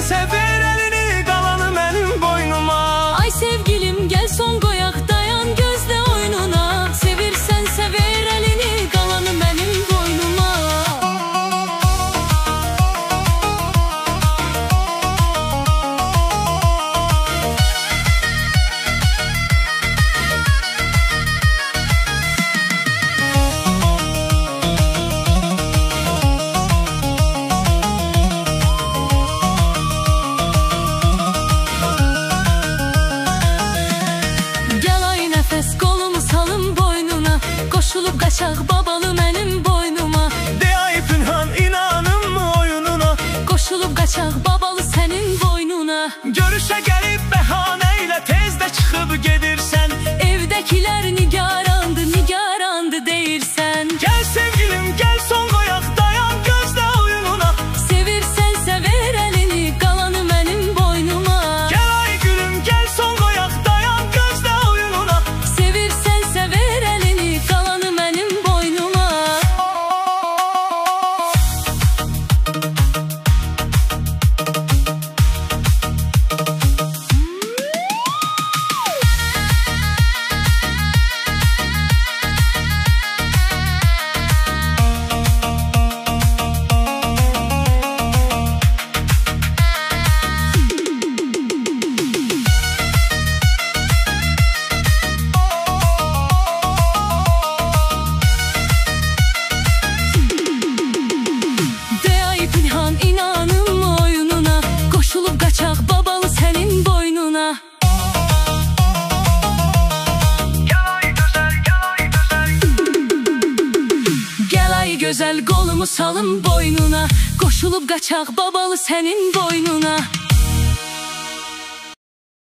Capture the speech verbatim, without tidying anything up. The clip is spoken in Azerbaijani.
ver elini, qalanı mənim boynuma. Ay sevgilim gel son qoyaq, dayan gözlə oyununa. Sevirsənsə ver elini, qalanı mənim boynuma. Qoşulub qaçaq babalı mənim boynuma. De ay pünhan inanım mı oyununa? Qoşulub qaçaq babalı sənin boynuna. Görüşə gəlib bəhanə ilə tez də çıxıb gedirsən. Evdəkilər nigarandı, nigarandı deyirsən. Gəl sevgilim gəl son qoyaq, dayan gözlə oyununa. Sevirsənsə ver əlini, qalanı mənim boynuma. Gəl ay gülüm gəl son qoyaq, dayan gözlə oyununa. Sevirsənsə ver əlini, qalanı mənim boynuma. Qaçaq babalı sənin boynuna. Gəl ay gözəl, gəl ay gözəl. Gəl ay gözəl qolumu salım boynuna. Qoşulub qaçaq babalı sənin boynuna.